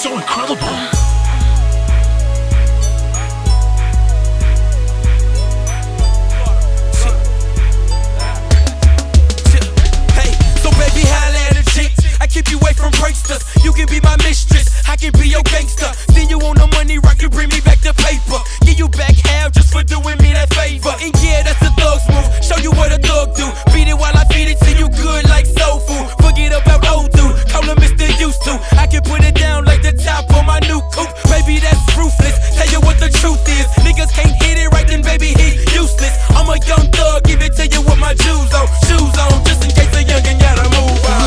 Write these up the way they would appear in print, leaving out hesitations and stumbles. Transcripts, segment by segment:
so incredible. Keep you away from pranksters. You can be my mistress, I can be your gangster. Then you want the money, right? You bring me back the paper. Give you back half just for doing me that favor. And yeah, that's a thug's move. Show you what a thug do. Beat it while I feed it to you good like soul food. Forget about old dude, call him Mr. Used to. I can put it down like the top on my new coupe. Baby, that's ruthless. Tell you what the truth is. Niggas can't hit it right, then baby, he useless. I'm a young thug, give it to you with my shoes on. Shoes on, just in case a youngin' gotta move on.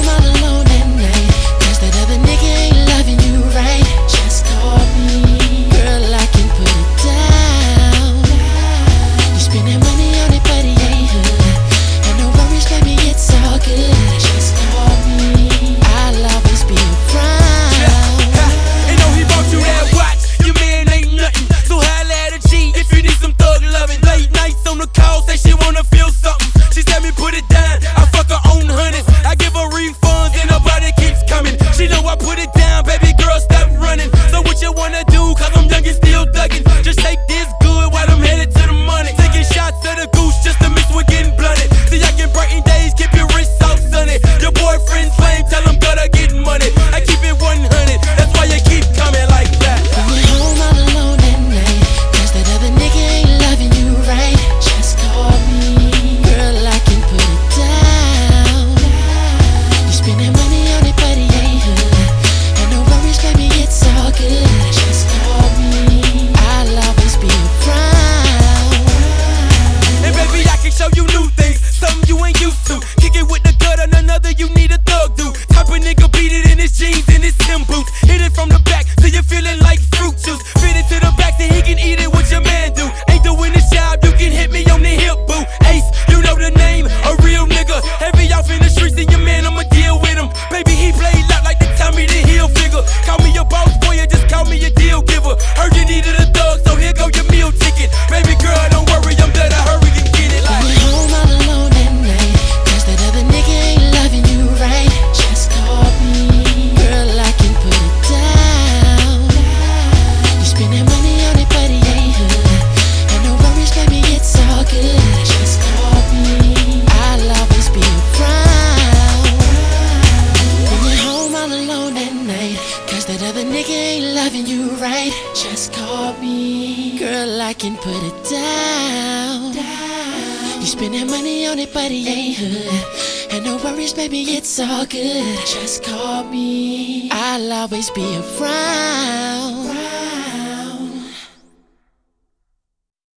Just call me, girl, I can put it down. You spending money on it, but it ain't hood. And no worries, baby, it's all good. Just call me, I'll always be around.